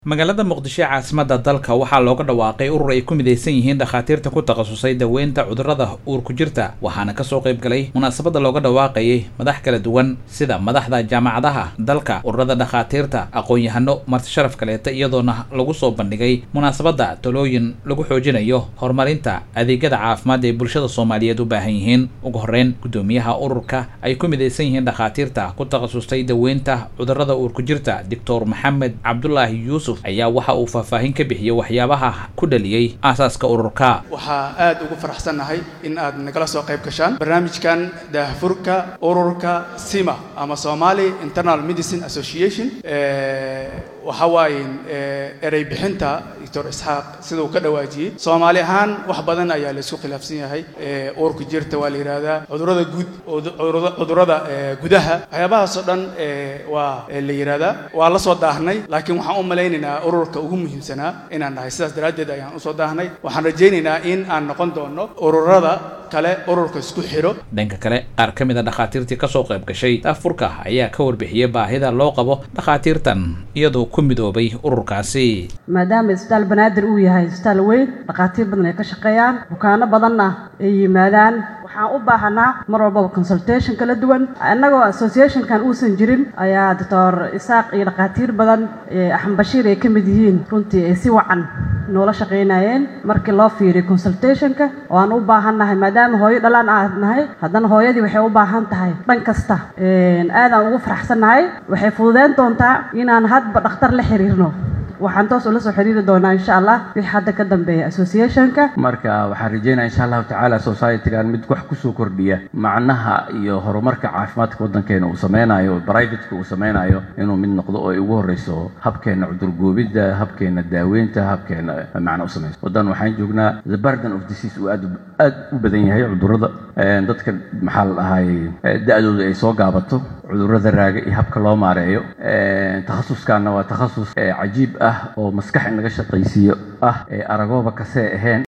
magaalada muqdisho caasimadda dalka waxaa looga dhawaaqay urur ay ku midaysan yihiin dhakhaatiirta ku takhasusay daweynta cudurrada uurku jirta waxaana kasoo qayb galay munaasabada looga dhawaaqayay madax kala duwan sida madaxda jaamacadaha dalka ururada dhakhaatiirta aqoon-yahano marti sharaf kaleeta iyadoona lagu soo bandhigay munaasabada talooyin lagu xoojinayo horumarinta adeegyada caafimaad ee bulshada Soomaaliyeed u baahan yihiin ugu horeyn gudoomiyaha ururka ay ku midaysan yihiin dhakhaatiirta ku takhasusay daweynta cudurrada uurku jirta Dr. Maxamed Cabdullaahi Yuusuf ayaa waxa uu faahfaahin ka bixiyay waxyaabaha ku dhaliyay aasaaska ururka. Waxa aad ugu faraxsanahay in aad nagala soo qayb gashaan barnaamijkan daahfurka ururka SIMA ama Somali Internal Medicine Association waxa waaye eray bixinta Dr. Isxaaq sidoo ka dhawaajiyay Soomaali ahaan wax badan ayaa la isku khilaafsan yahay uurku jirta waa la yiraahdaa cudurrada cudurrada gudaha waxyaabahaas oo dhan waa la yiraahdaa waa la soo daahnay laakiin waxaan u maleynaynaa ururka ugu muhiimsanaa inaan nahay sidaas daraadeed ayaan u soo daahnay waxaan rajaynaynaa in aan noqon doono ururada kale ururka isku xiro. dhanka kale qaar ka mid ah dhakhaatiirtii ka soo qayb gashay daafurka ayaa ka warbixiyay baahida loo qabo dhakhaatiirtan iyadoo ku midoobay ururkaasi maadaama isbitaal banaadir uu yahay isbitaal weyn dhakhaatiir badan ay ka shaqeeyaan bukaano badanna ay yimaadaan waxaan u baahanaa mar walba consultation kala duwan annagoo association-kan uusan jirin ayaa Dr. Isaaq iyo dhakhaatiir badan Axmed Bashiir ay ka mid yihiin runtii ay si wacan noola shaqeynayeen markii loo fiiriyo consultation-ka oo aan u baahanahay maadaama hooyo dhalaan aan nahay haddana hooyadii waxay u baahan tahay dhan kasta aad aan ugu faraxsanahay waxay fududeyn doontaa inaan hadba dhakhtar la xiriirno waxaan toos ula soo xiriiri doonaa insha Allah wixii hadda ka dambeeya association-ka marka waxaan rajaynayaa insha Allah ta'ala society-gan mid wax ku soo kordhiya macnaha iyo horumarka caafimaadka wadankeena uu sameeyo private-ka uu sameeyo inuu mid noqdo oo ay ugu horeyso habkeena cudur goobida habkeena daaweynta habkeena macna u sameeyo wadan waxaan joognaa the burden of disease uu aad u badan yahay cudurrada dadka maxaa la dhahay da'dooda ay soo gaabato cudurrada raaga iyo habka loo maareeyo takhasuskan waa takhasus cajiib ah oo maskax in laga shaqaysiyo ah aragooba ka see ahayn